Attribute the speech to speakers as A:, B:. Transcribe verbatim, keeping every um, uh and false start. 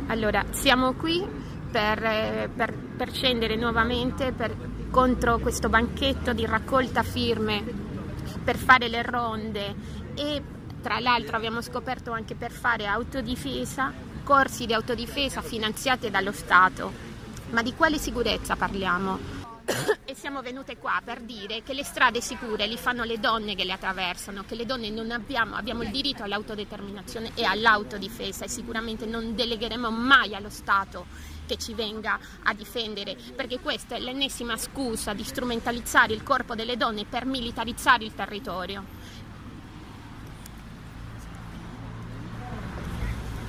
A: Allora, siamo qui per, eh, per, per scendere nuovamente per, contro questo banchetto di raccolta firme, per fare le ronde e tra l'altro abbiamo scoperto anche per fare autodifesa, corsi di autodifesa finanziati dallo Stato. Ma di quale sicurezza parliamo? E siamo venute qua per dire che le strade sicure li fanno le donne che le attraversano, che le donne non abbiamo, abbiamo il diritto all'autodeterminazione e all'autodifesa e sicuramente non delegheremo mai allo Stato che ci venga a difendere, perché questa è l'ennesima scusa di strumentalizzare il corpo delle donne per militarizzare il territorio.